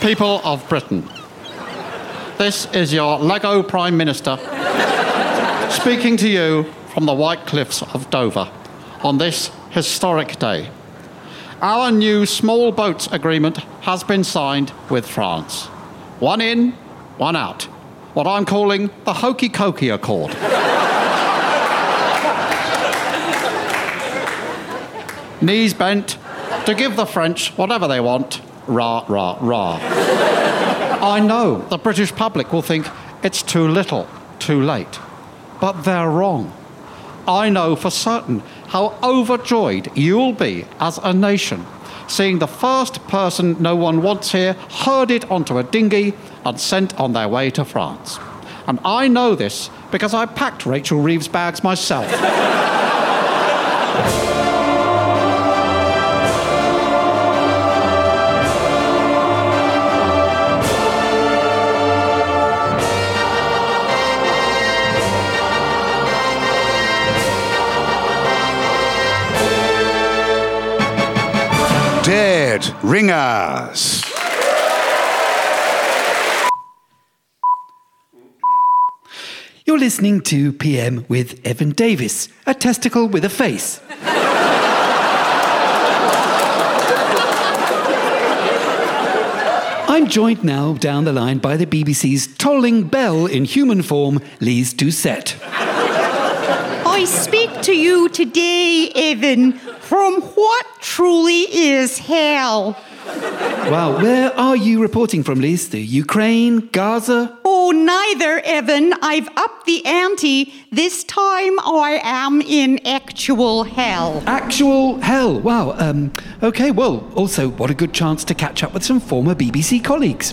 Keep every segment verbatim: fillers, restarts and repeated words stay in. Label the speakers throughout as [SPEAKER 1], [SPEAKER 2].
[SPEAKER 1] People of Britain, this is your Lego Prime Minister speaking to you from the White Cliffs of Dover on this historic day. Our new small boats agreement has been signed with France. One in, one out. What I'm calling the Hokey Cokey Accord. Knees bent to give the French whatever they want. Rah, rah, rah. I know the British public will think it's too little, too late. But they're wrong. I know for certain how overjoyed you'll be as a nation seeing the first person no one wants here herded onto a dinghy and sent on their way to France. And I know this because I packed Rachel Reeves' bags myself.
[SPEAKER 2] Dead Ringers.
[SPEAKER 3] You're listening to P M with Evan Davis, a testicle with a face. I'm joined now down the line by the B B C's tolling bell in human form, Lise Doucette.
[SPEAKER 4] I speak to you today, Evan, from what truly is hell.
[SPEAKER 3] Wow, where are you reporting from, Lise? The Ukraine, Gaza?
[SPEAKER 4] Oh, neither, Evan. I've upped the ante. This time I am in actual hell.
[SPEAKER 3] Actual hell. Wow. Um, okay, well, also, what a good chance to catch up with some former B B C colleagues.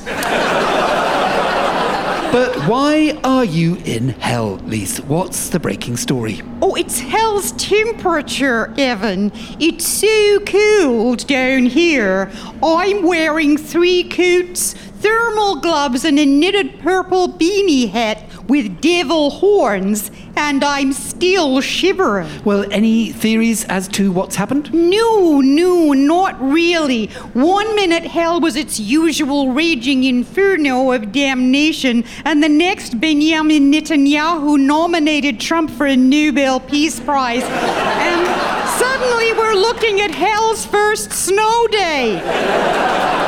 [SPEAKER 3] But why are you in hell, Lise? What's the breaking story?
[SPEAKER 4] Oh, it's hell's temperature, Evan. It's so cold down here. I'm wearing three coats, thermal gloves and a knitted purple beanie hat with devil horns, and I'm still shivering.
[SPEAKER 3] Well, any theories as to what's happened?
[SPEAKER 4] No, no, not really. One minute hell was its usual raging inferno of damnation, and the next Benjamin Netanyahu nominated Trump for a Nobel Peace Prize. And suddenly we're looking at hell's first snow day.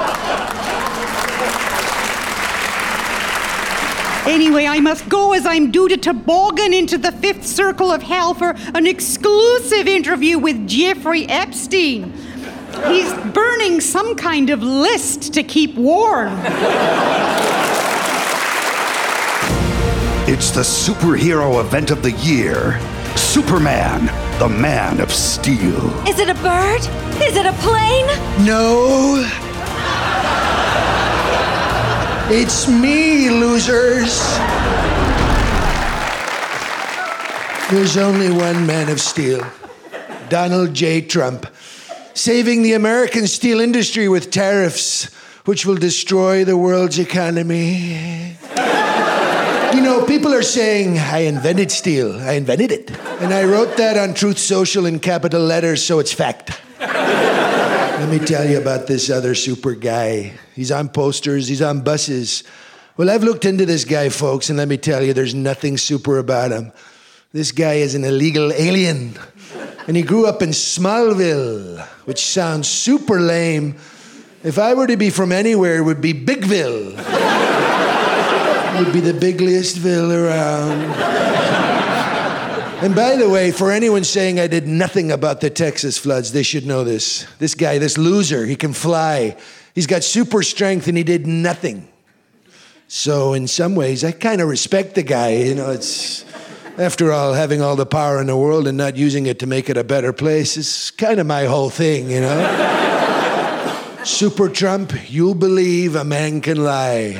[SPEAKER 4] Anyway, I must go as I'm due to toboggan into the fifth circle of hell for an exclusive interview with Jeffrey Epstein. He's burning some kind of list to keep warm.
[SPEAKER 2] It's the superhero event of the year. Superman, the Man of Steel.
[SPEAKER 5] Is it a bird? Is it a plane?
[SPEAKER 6] No. It's me, losers. There's only one Man of Steel, Donald J. Trump, saving the American steel industry with tariffs, which will destroy the world's economy. You know, people are saying, I invented steel. I invented it. And I wrote that on Truth Social in capital letters, so it's fact. Let me tell you about this other super guy. He's on posters, he's on buses. Well, I've looked into this guy, folks, and let me tell you, there's nothing super about him. This guy is an illegal alien. And he grew up in Smallville, which sounds super lame. If I were to be from anywhere, it would be Bigville. It would be the bigliest ville around. And by the way, for anyone saying I did nothing about the Texas floods, they should know this. This guy, this loser, he can fly. He's got super strength and he did nothing. So in some ways, I kind of respect the guy. You know, it's, after all, having all the power in the world and not using it to make it a better place is kind of my whole thing, you know? Super Trump, you'll believe a man can lie.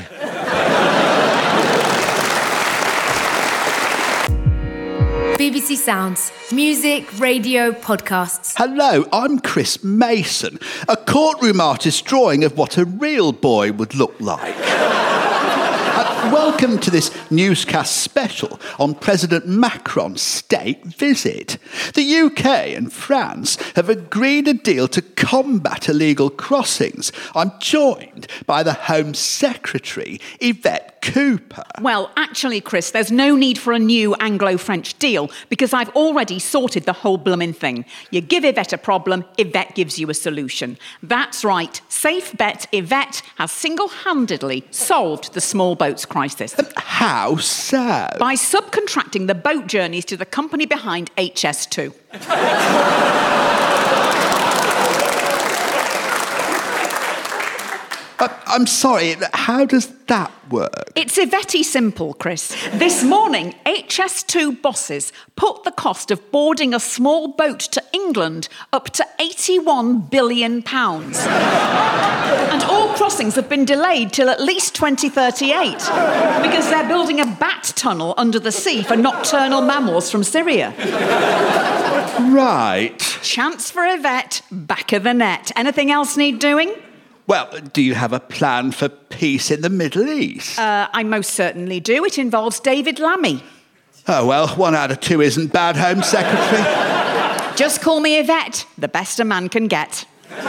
[SPEAKER 5] B B C Sounds. Music, radio, podcasts.
[SPEAKER 7] Hello, I'm Chris Mason, a courtroom artist drawing of what a real boy would look like. At Welcome to this newscast special on President Macron's state visit. The U K and France have agreed a deal to combat illegal crossings. I'm joined by the Home Secretary, Yvette Cooper.
[SPEAKER 8] Well, actually, Chris, there's no need for a new Anglo-French deal because I've already sorted the whole bloomin' thing. You give Yvette a problem, Yvette gives you a solution. That's right. Safe bet Yvette has single-handedly solved the small boats crisis.
[SPEAKER 7] How so?
[SPEAKER 8] By subcontracting the boat journeys to the company behind H S two.
[SPEAKER 7] Uh, I'm sorry, how does that work?
[SPEAKER 8] It's Yvette simple, Chris. This morning, H S two bosses put the cost of boarding a small boat to England up to eighty-one billion pounds. And all crossings have been delayed till at least twenty thirty-eight because they're building a bat tunnel under the sea for nocturnal mammals from Syria.
[SPEAKER 7] Right.
[SPEAKER 8] Chance for Yvette, back of the net. Anything else need doing?
[SPEAKER 7] Well, do you have a plan for peace in the Middle East?
[SPEAKER 8] Uh, I most certainly do. It involves David Lammy.
[SPEAKER 7] Oh, well, one out of two isn't bad, Home Secretary.
[SPEAKER 8] Just call me Yvette, the best a man can get.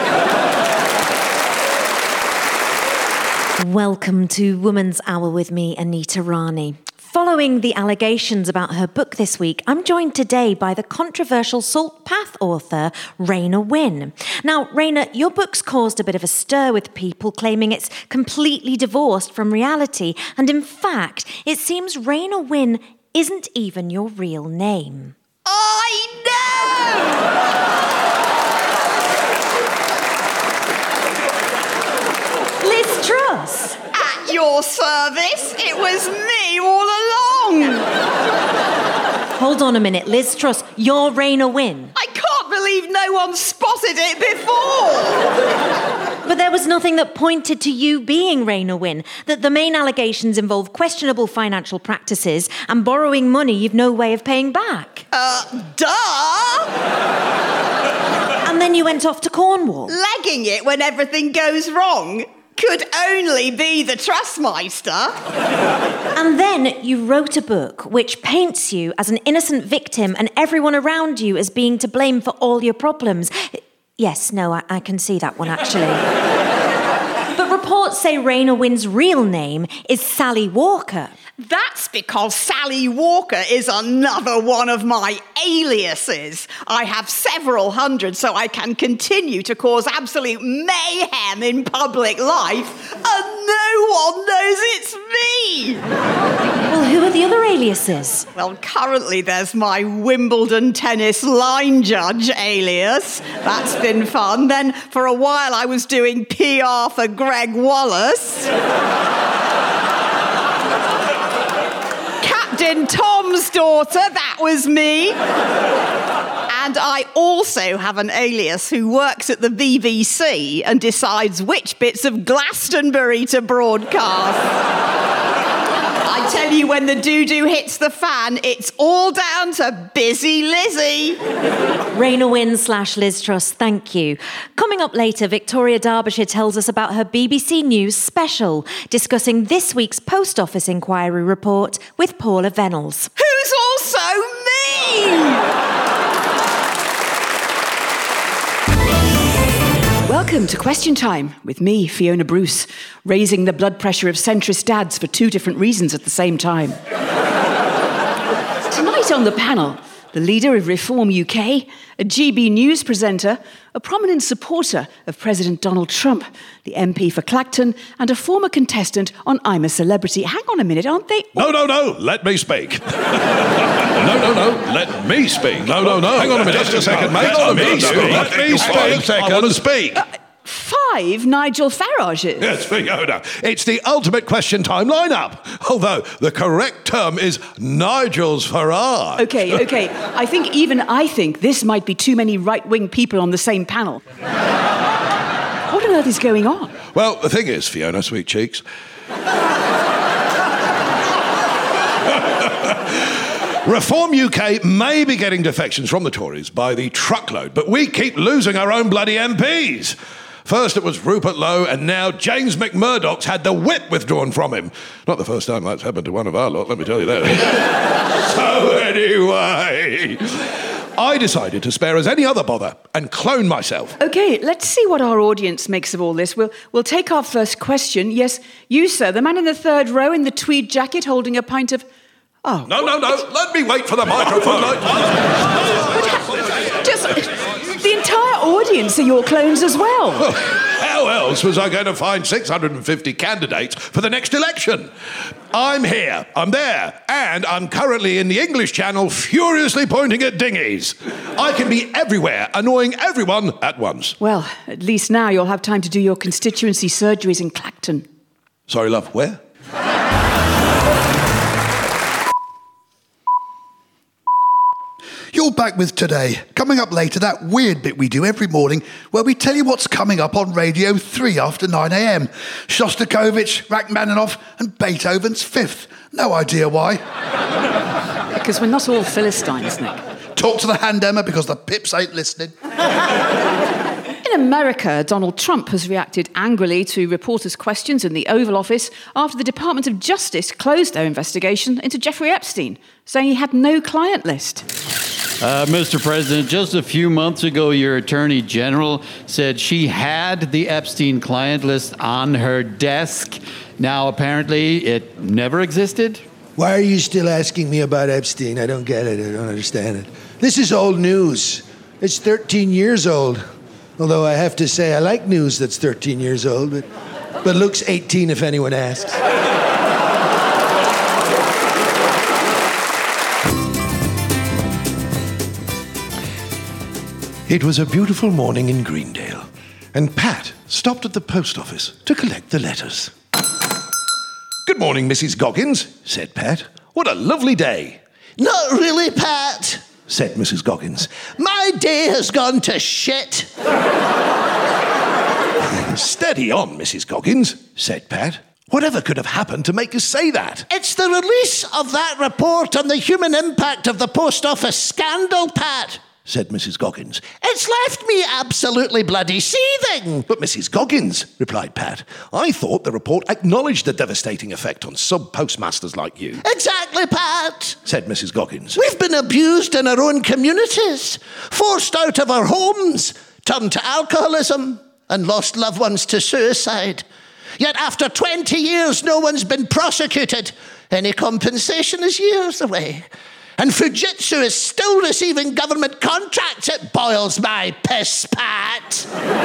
[SPEAKER 9] Welcome to Woman's Hour with me, Anita Rani. Following the allegations about her book this week, I'm joined today by the controversial Salt Path author, Raina Wynn. Now, Raina, your book's caused a bit of a stir with people claiming it's completely divorced from reality. And in fact, it seems Raina Wynn isn't even your real name.
[SPEAKER 8] I
[SPEAKER 9] know! Liz Truss!
[SPEAKER 8] At your service, it was me all along.
[SPEAKER 9] Hold on a minute, Liz Truss, you're Raina Wynn.
[SPEAKER 8] I can't believe no one spotted it before.
[SPEAKER 9] But there was nothing that pointed to you being Raina Wynn, that the main allegations involve questionable financial practices and borrowing money you've no way of paying back.
[SPEAKER 8] Uh, duh!
[SPEAKER 9] And then you went off to Cornwall.
[SPEAKER 8] Legging it when everything goes wrong could only be the Trustmeister.
[SPEAKER 9] And then you wrote a book which paints you as an innocent victim and everyone around you as being to blame for all your problems. Yes, no, I, I can see that one, actually. But reports say Raina Wynn's real name is Sally Walker.
[SPEAKER 8] That's because Sally Walker is another one of my aliases. I have several hundred, so I can continue to cause absolute mayhem in public life, and no one knows it's me.
[SPEAKER 9] Well, who are the other aliases?
[SPEAKER 8] Well, currently there's my Wimbledon tennis line judge alias. That's been fun. Then for a while I was doing P R for Greg Wallace. Captain Tom's daughter, that was me. And I also have an alias who works at the B B C and decides which bits of Glastonbury to broadcast. I tell you, when the doo-doo hits the fan, it's all down to Busy Lizzie.
[SPEAKER 9] Raina Wynn slash Liz Truss, thank you. Coming up later, Victoria Derbyshire tells us about her B B C News special, discussing this week's Post Office inquiry report with Paula Venables.
[SPEAKER 8] Who's also me! Welcome to Question Time with me, Fiona Bruce, raising the blood pressure of centrist dads for two different reasons at the same time. Tonight on the panel, the leader of Reform U K, a G B News presenter, a prominent supporter of President Donald Trump, the M P for Clacton, and a former contestant on I'm a Celebrity. Hang on a minute, aren't they?
[SPEAKER 10] No, no, no, let me speak. No, no, no, let me speak. No, no, no. Hang on a minute. Just a second, mate. Let me speak. Let me speak. I want to speak.
[SPEAKER 8] Uh, five Nigel Farages.
[SPEAKER 10] Yes, Fiona. It's the ultimate Question Time lineup. Although the correct term is Nigel's Farage.
[SPEAKER 8] Okay, okay. I think even I think this might be too many right-wing people on the same panel. What on earth is going on?
[SPEAKER 10] Well, the thing is, Fiona, sweet cheeks, Reform U K may be getting defections from the Tories by the truckload, but we keep losing our own bloody M Ps. First it was Rupert Lowe, and now James McMurdoch's had the whip withdrawn from him. Not the first time that's happened to one of our lot, let me tell you that. So anyway, I decided to spare us any other bother and clone myself.
[SPEAKER 8] OK, let's see what our audience makes of all this. We'll, we'll take our first question. Yes, you, sir, the man in the third row in the tweed jacket holding a pint of... Oh.
[SPEAKER 10] No, no, no, let me wait for the microphone.
[SPEAKER 8] Just, the entire audience are your clones as well.
[SPEAKER 10] Well, how else was I going to find six hundred fifty candidates for the next election? I'm here, I'm there, and I'm currently in the English Channel furiously pointing at dinghies. I can be everywhere, annoying everyone at once.
[SPEAKER 8] Well, at least now you'll have time to do your constituency surgeries in Clacton.
[SPEAKER 10] Sorry, love, where?
[SPEAKER 2] You're back with Today. Coming up later, that weird bit we do every morning where we tell you what's coming up on Radio three after nine a.m. Shostakovich, Rachmaninoff and Beethoven's Fifth. No idea why.
[SPEAKER 8] Because we're not all Philistines, Nick.
[SPEAKER 2] Talk to the hand Emma because the pips ain't listening.
[SPEAKER 8] In America, Donald Trump has reacted angrily to reporters' questions in the Oval Office after the Department of Justice closed their investigation into Jeffrey Epstein, saying he had no client list.
[SPEAKER 1] Uh, Mister President, just a few months ago, your Attorney General said she had the Epstein client list on her desk. Now, apparently, it never existed?
[SPEAKER 6] Why are you still asking me about Epstein? I don't get it. I don't understand it. This is old news. It's thirteen years old. Although I have to say I like news that's thirteen years old, but, but looks eighteen if anyone asks. It was a beautiful morning in Greendale, and Pat stopped at the post office to collect the letters.
[SPEAKER 10] Good morning, Missus Goggins, said Pat. What a lovely day.
[SPEAKER 11] Not really, Pat,
[SPEAKER 6] said Missus Goggins.
[SPEAKER 11] My day has gone to shit.
[SPEAKER 10] Steady on, Missus Goggins, said Pat. Whatever could have happened to make you say that?
[SPEAKER 11] It's the release of that report on the human impact of the post office scandal, Pat,
[SPEAKER 6] said Missus Goggins.
[SPEAKER 11] It's left me absolutely bloody seething.
[SPEAKER 10] But Missus Goggins, replied Pat, I thought the report acknowledged the devastating effect on sub-postmasters like you.
[SPEAKER 11] Exactly, Pat,
[SPEAKER 10] said Missus Goggins.
[SPEAKER 11] We've been abused in our own communities, forced out of our homes, turned to alcoholism, and lost loved ones to suicide. Yet after twenty years, no one's been prosecuted. Any compensation is years away. And Fujitsu is still receiving government contracts. It boils my piss, Pat.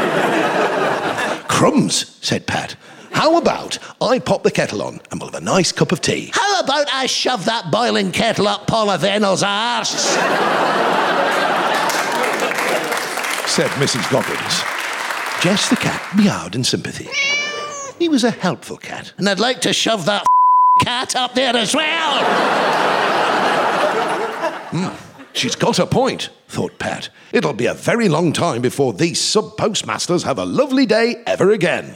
[SPEAKER 10] Crumbs, said Pat. How about I pop the kettle on and we'll have a nice cup of tea?
[SPEAKER 11] How about I shove that boiling kettle up Paula Venel's arse?
[SPEAKER 10] said Missus Goggins. Jess the cat meowed in sympathy. He was a helpful cat.
[SPEAKER 11] And I'd like to shove that cat up there as well.
[SPEAKER 10] Mm, she's got a point, thought Pat. It'll be a very long time before these sub-postmasters have a lovely day ever again.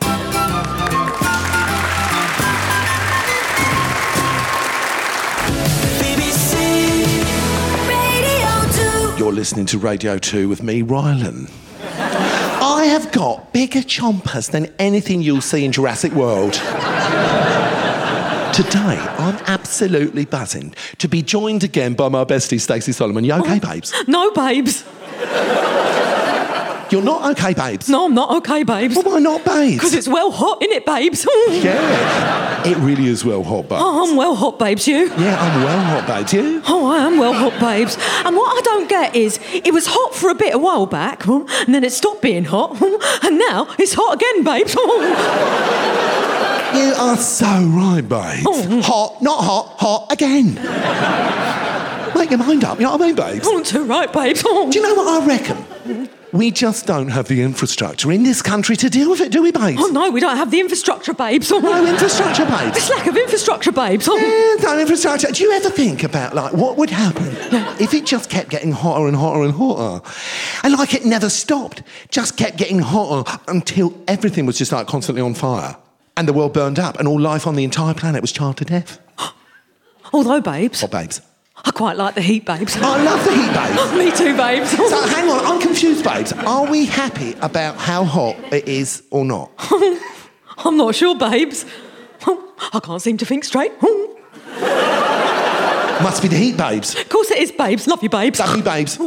[SPEAKER 12] B B C Radio two.
[SPEAKER 10] You're listening to Radio two with me, Rylan. I have got bigger chompers than anything you'll see in Jurassic World. Today, I'm absolutely buzzing to be joined again by my bestie, Stacey Solomon. You okay,
[SPEAKER 13] oh,
[SPEAKER 10] babes?
[SPEAKER 13] No, babes.
[SPEAKER 10] You're not okay, babes?
[SPEAKER 13] No, I'm not okay, babes.
[SPEAKER 10] Well, why not, babes?
[SPEAKER 13] Because it's well hot, innit, babes?
[SPEAKER 10] Yeah, it really is well hot, babes.
[SPEAKER 13] Oh, I'm well hot, babes, you?
[SPEAKER 10] Yeah, I'm well hot, babes, you?
[SPEAKER 13] Oh, I am well hot, babes. And what I don't get is, it was hot for a bit a while back, and then it stopped being hot, and now it's hot again, babes.
[SPEAKER 10] You are so right, babes.
[SPEAKER 13] Oh.
[SPEAKER 10] Hot, not hot, hot again. Make your mind up, you know what I mean, babes?
[SPEAKER 13] Oh, too right, babes. Oh.
[SPEAKER 10] Do you know what I reckon? We just don't have the infrastructure in this country to deal with it, do we, babes?
[SPEAKER 13] Oh, no, we don't have the infrastructure, babes. Oh.
[SPEAKER 10] No infrastructure, babes?
[SPEAKER 13] This lack of infrastructure, babes. Oh.
[SPEAKER 10] Yeah, no infrastructure. Do you ever think about, like, what would happen if it just kept getting hotter and hotter and hotter? And, like, it never stopped. Just kept getting hotter until everything was just, like, constantly on fire. And the world burned up and all life on the entire planet was charred to death.
[SPEAKER 13] Although, babes...
[SPEAKER 10] What, babes?
[SPEAKER 13] I quite like the heat, babes.
[SPEAKER 11] I love the heat, babes.
[SPEAKER 13] Me too, babes.
[SPEAKER 11] So hang on, I'm confused, babes. Are we happy about how hot it is or not?
[SPEAKER 13] I'm not sure, babes. I can't seem to think straight.
[SPEAKER 11] Must be the heat, babes.
[SPEAKER 13] Of course it is, babes. Love you, babes.
[SPEAKER 11] Love you, babes.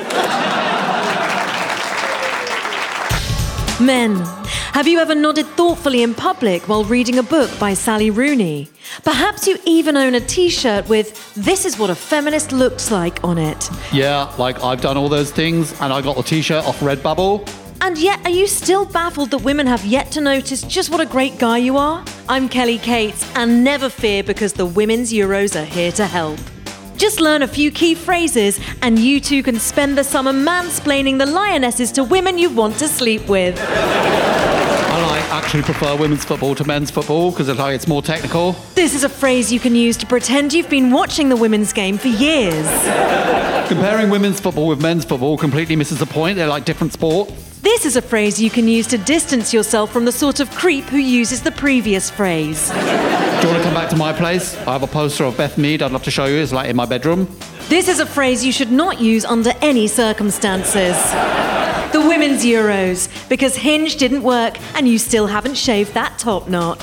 [SPEAKER 9] Men, have you ever nodded thoughtfully in public while reading a book by Sally Rooney? Perhaps you even own a T-shirt with "This is what a feminist looks like" on it.
[SPEAKER 1] Yeah, like I've done all those things and I got the T-shirt off Redbubble.
[SPEAKER 9] And yet, are you still baffled that women have yet to notice just what a great guy you are? I'm Kelly Cates, and never fear, because the Women's Euros are here to help. Just learn a few key phrases and you too can spend the summer mansplaining the lionesses to women you want to sleep with.
[SPEAKER 1] And I actually prefer women's football to men's football because it's, like, it's more technical.
[SPEAKER 9] This is a phrase you can use to pretend you've been watching the women's game for years.
[SPEAKER 1] Comparing women's football with men's football completely misses the point. They're like different sports.
[SPEAKER 9] This is a phrase you can use to distance yourself from the sort of creep who uses the previous phrase.
[SPEAKER 1] Do you want to come back to my place? I have a poster of Beth Mead I'd love to show you. It's like in my bedroom.
[SPEAKER 9] This is a phrase you should not use under any circumstances. The Women's Euros, because Hinge didn't work and you still haven't shaved that top knot.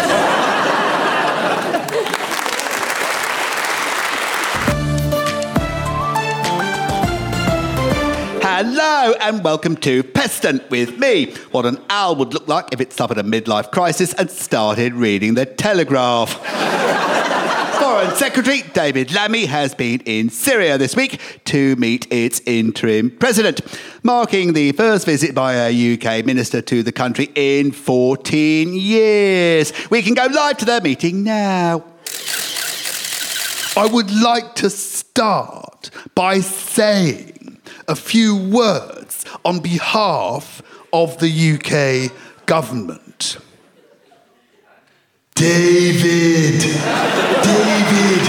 [SPEAKER 7] Hello and welcome to Pestant with me. What an owl would look like if it suffered a midlife crisis and started reading the Telegraph. Foreign Secretary David Lammy has been in Syria this week to meet its interim president, marking the first visit by a U K minister to the country in fourteen years. We can go live to their meeting now.
[SPEAKER 2] I would like to start by saying a few words on behalf of the U K government. David! David!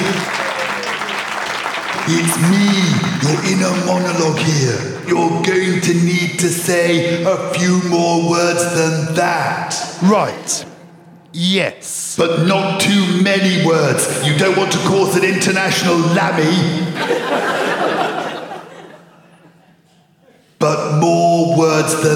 [SPEAKER 2] It's me, your inner monologue here. You're going to need to say a few more words than that. Right. Yes. But not too many words. You don't want to cause an international Lammy. But more words than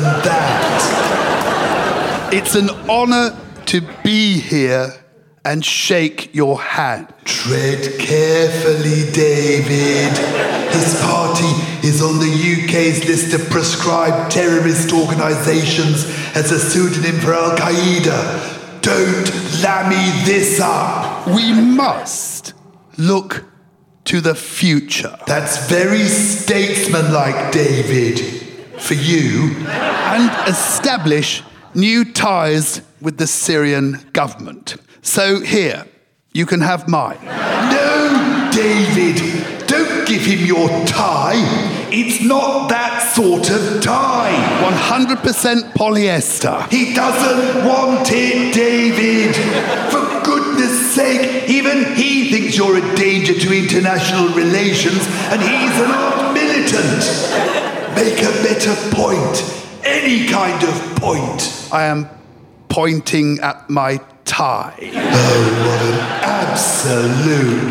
[SPEAKER 2] that. It's an honour to be here and shake your hand. Tread carefully, David. His party is on the U K's list of proscribed terrorist organisations as a pseudonym for Al-Qaeda. Don't lammy this up. We must look to the future. That's very statesmanlike, David, for you, and establish new ties with the Syrian government. So here, you can have mine. No, David, don't give him your tie. It's not that sort of tie. one hundred percent polyester. He doesn't want it, David. For goodness sake, even he thinks you're a danger to international relations, and he's an armed militant. Make a better point. Any kind of point. I am pointing at my tie. Oh, what an absolute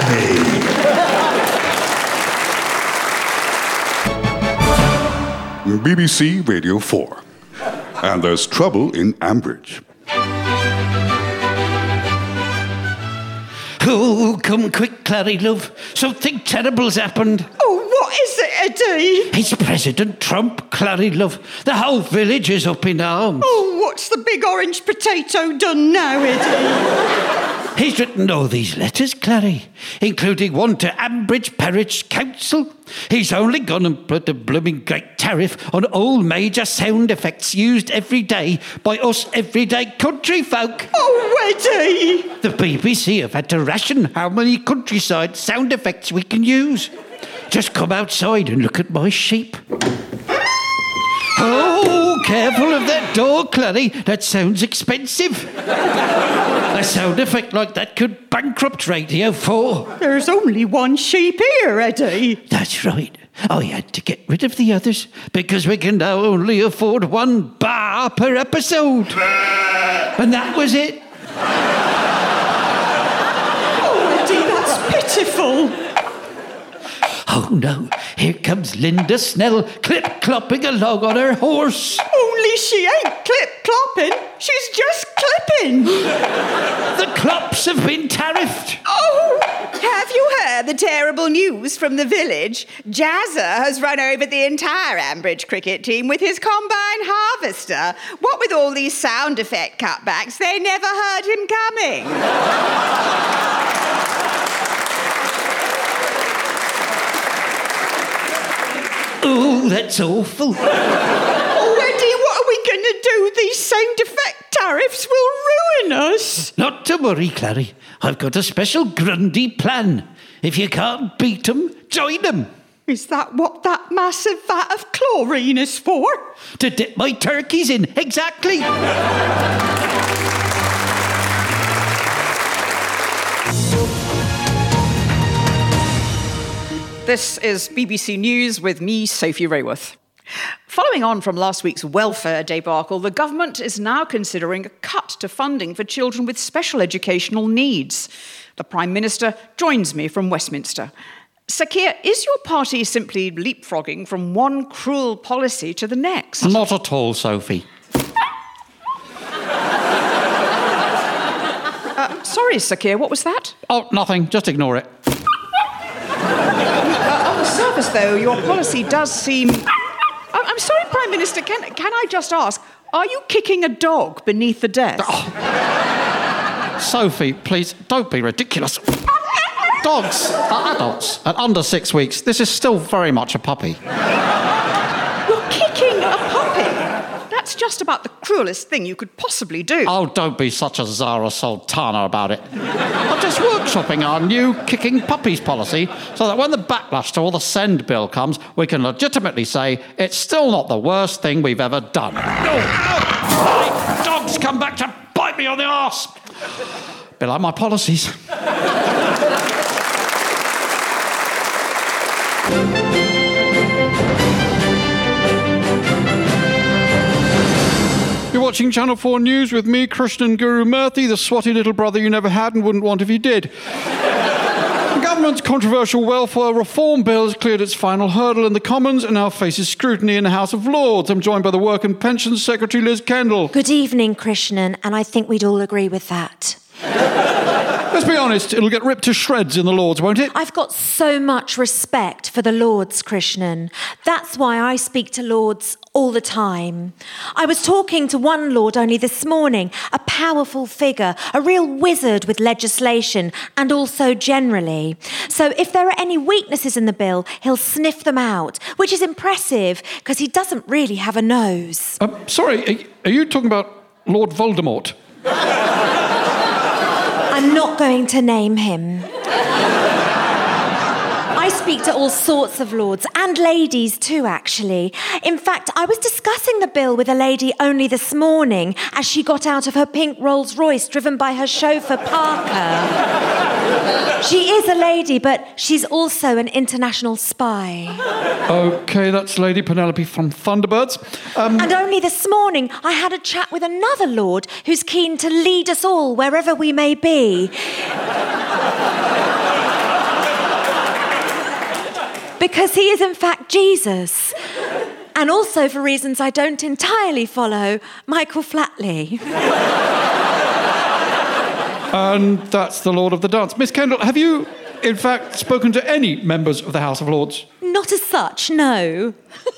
[SPEAKER 2] lammy.
[SPEAKER 14] B B C Radio four. And there's trouble in Ambridge.
[SPEAKER 3] Oh, come quick, Clary, love. Something terrible's happened.
[SPEAKER 4] Oh, what is it, Eddie?
[SPEAKER 3] It's President Trump, Clary, love. The whole village is up in arms.
[SPEAKER 4] Oh, what's the big orange potato done now, Eddie?
[SPEAKER 3] He's written all these letters, Clary, including one to Ambridge Parish Council. He's only gone and put a blooming great tariff on all major sound effects used every day by us everyday country folk.
[SPEAKER 4] Oh, Eddie!
[SPEAKER 3] The B B C have had to ration how many countryside sound effects we can use. Just come outside and look at my sheep. Oh, careful of that door, Clary. That sounds expensive. A sound effect like that could bankrupt Radio four.
[SPEAKER 4] There's only one sheep here, Eddie.
[SPEAKER 3] That's right. I had to get rid of the others because we can now only afford one bar per episode. And that was it.
[SPEAKER 4] Oh, Eddie, that's pitiful.
[SPEAKER 3] Oh no, here comes Linda Snell, clip-clopping along on her horse.
[SPEAKER 4] Only she ain't clip-clopping, she's just clipping.
[SPEAKER 3] The clops have been tariffed.
[SPEAKER 4] Oh, have you heard the terrible news from the village? Jazza has run over the entire Ambridge cricket team with his combine harvester. What with all these sound effect cutbacks, they never heard him coming.
[SPEAKER 3] Oh, that's awful.
[SPEAKER 4] Oh, Eddie, what are we going to do? These sound effect tariffs will ruin us.
[SPEAKER 3] Not to worry, Clary. I've got a special Grundy plan. If you can't beat them, join them.
[SPEAKER 4] Is that what that massive vat of chlorine is for?
[SPEAKER 3] To dip my turkeys in, exactly.
[SPEAKER 8] This is B B C News with me, Sophie Rayworth. Following on from last week's welfare debacle, the government is now considering a cut to funding for children with special educational needs. The Prime Minister joins me from Westminster. Sir Keir, is your party simply leapfrogging from one cruel policy to the next?
[SPEAKER 1] Not at all, Sophie.
[SPEAKER 8] uh, sorry, Sir Keir, what was that?
[SPEAKER 1] Oh, nothing. Just ignore it.
[SPEAKER 8] Uh, on the surface, though, your policy does seem... I'm sorry, Prime Minister, can, can I just ask, are you kicking a dog beneath the desk?
[SPEAKER 1] Oh. Sophie, please, don't be ridiculous. Dogs are adults at under six weeks. This is still very much a puppy.
[SPEAKER 8] You're kicking a puppy? That's just about the cruelest thing you could possibly do.
[SPEAKER 1] Oh, don't be such a Zara Sultana about it. I'm just workshopping our new kicking puppies policy so that when the backlash to all the send bill comes, we can legitimately say it's still not the worst thing we've ever done. Oh, dogs come back to bite me on the arse. Bit like my policies. You're watching Channel four News with me, Krishnan Guru Murthy, the swotty little brother you never had and wouldn't want if you did. The government's controversial welfare reform bill has cleared its final hurdle in the Commons and now faces scrutiny in the House of Lords. I'm joined by the Work and Pensions Secretary, Liz Kendall.
[SPEAKER 9] Good evening, Krishnan, and I think we'd all agree with that.
[SPEAKER 1] Let's be honest, it'll get ripped to shreds in the Lords, won't it?
[SPEAKER 9] I've got so much respect for the Lords, Krishnan. That's why I speak to Lords all the time. I was talking to one Lord only this morning, a powerful figure, a real wizard with legislation and also generally. So if there are any weaknesses in the bill, he'll sniff them out, which is impressive because he doesn't really have a nose.
[SPEAKER 1] Uh, sorry, are you talking about Lord Voldemort?
[SPEAKER 9] I'm not going to name him. I speak to all sorts of lords and ladies too, actually. In fact, I was discussing the bill with a lady only this morning as she got out of her pink Rolls Royce driven by her chauffeur Parker. She is a lady, but she's also an international spy.
[SPEAKER 1] OK, that's Lady Penelope from Thunderbirds. Um...
[SPEAKER 9] And only this morning, I had a chat with another lord who's keen to lead us all wherever we may be. Because he is, in fact, Jesus. And also, for reasons I don't entirely follow, Michael Flatley.
[SPEAKER 1] And that's the Lord of the Dance. Miss Kendall, have you, in fact, spoken to any members of the House of Lords?
[SPEAKER 9] Not as such, no.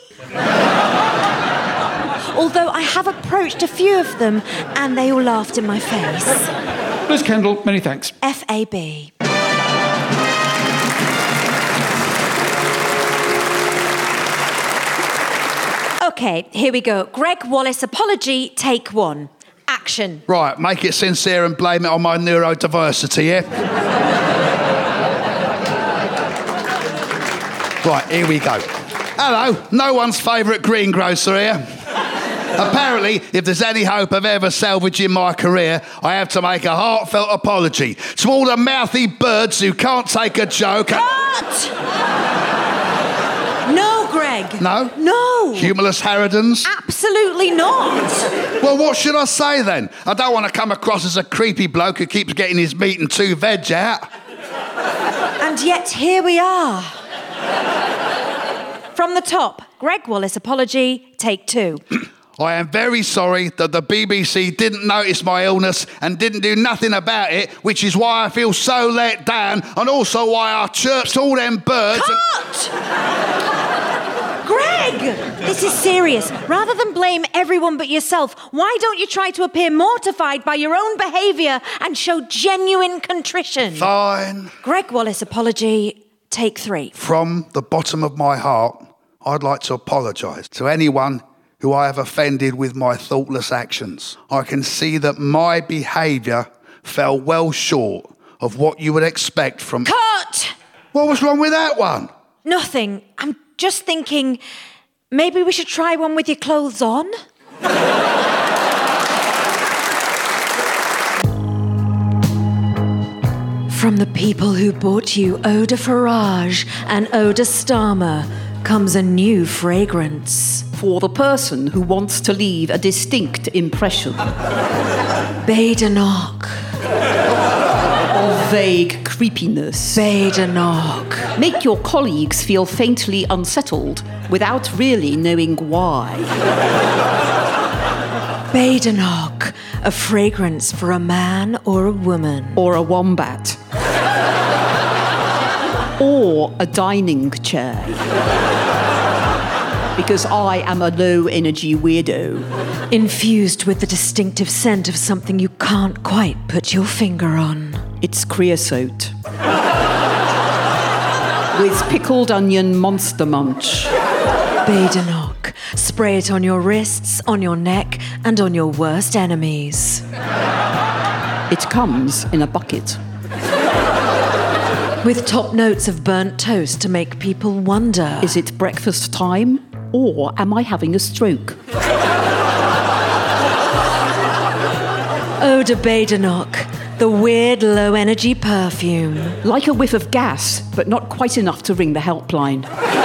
[SPEAKER 9] Although I have approached a few of them, and they all laughed in my face.
[SPEAKER 1] Miss Kendall, many thanks.
[SPEAKER 9] F A B. OK, here we go. Greg Wallace apology, take one. Action.
[SPEAKER 2] Right, make it sincere and blame it on my neurodiversity, yeah? Right, here we go. Hello, no one's favourite greengrocer here. Apparently, if there's any hope of ever salvaging my career, I have to make a heartfelt apology to all the mouthy birds who can't take a joke.
[SPEAKER 9] Cut! No, Greg.
[SPEAKER 2] No?
[SPEAKER 9] No.
[SPEAKER 2] Humorless harridans?
[SPEAKER 9] Absolutely not.
[SPEAKER 2] Well, what should I say then? I don't want to come across as a creepy bloke who keeps getting his meat and two veg out.
[SPEAKER 9] And yet here we are. From the top, Greg Wallace apology, take two.
[SPEAKER 2] I am very sorry that the B B C didn't notice my illness and didn't do nothing about it, which is why I feel so let down and also why I chirped all them birds.
[SPEAKER 9] Cut! And... Greg! This is serious. Rather than blame everyone but yourself, why don't you try to appear mortified by your own behaviour and show genuine contrition?
[SPEAKER 2] Fine.
[SPEAKER 9] Greg Wallace apology, take three.
[SPEAKER 2] From the bottom of my heart, I'd like to apologise to anyone who I have offended with my thoughtless actions. I can see that my behaviour fell well short of what you would expect from...
[SPEAKER 9] Cut!
[SPEAKER 2] What was wrong with that one?
[SPEAKER 9] Nothing. I'm just thinking, maybe we should try one with your clothes on? From the people who bought you Eau de Farage and Eau de Stama comes a new fragrance.
[SPEAKER 8] For the person who wants to leave a distinct impression.
[SPEAKER 9] Badenoch.
[SPEAKER 8] Of vague creepiness.
[SPEAKER 9] Badenoch.
[SPEAKER 8] Make your colleagues feel faintly unsettled without really knowing why.
[SPEAKER 9] Badenoch. A fragrance for a man or a woman.
[SPEAKER 8] Or a wombat. Or a dining chair. Because I am a low-energy weirdo.
[SPEAKER 9] Infused with the distinctive scent of something you can't quite put your finger on.
[SPEAKER 8] It's creosote. With pickled onion monster munch.
[SPEAKER 9] Badenoch. Spray it on your wrists, on your neck, and on your worst enemies.
[SPEAKER 8] It comes in a bucket.
[SPEAKER 9] With top notes of burnt toast to make people wonder.
[SPEAKER 8] Is it breakfast time? Or am I having a stroke?
[SPEAKER 9] Eau de Badenoch, the weird low-energy perfume.
[SPEAKER 8] Like a whiff of gas, but not quite enough to ring the helpline.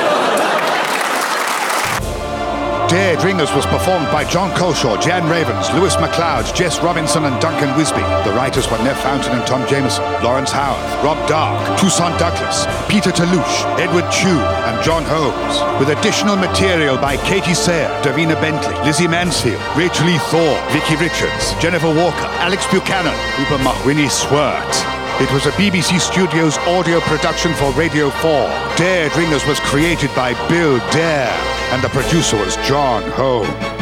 [SPEAKER 14] Dead Ringers was performed by John Coleshaw, Jan Ravens, Lewis MacLeod, Jess Robinson and Duncan Wisby. The writers were Nev Fountain and Tom Jameson, Lawrence Howard, Rob Dark, Toussaint Douglas, Peter Toulouche, Edward Chu and John Holmes. With additional material by Katie Sayer, Davina Bentley, Lizzie Mansfield, Rachel E. Thor, Vicky Richards, Jennifer Walker, Alex Buchanan, Uber Mahwini Swert. It was a B B C Studios audio production for Radio four. Dead Ringers was created by Bill Dare, and the producer was John Holmes.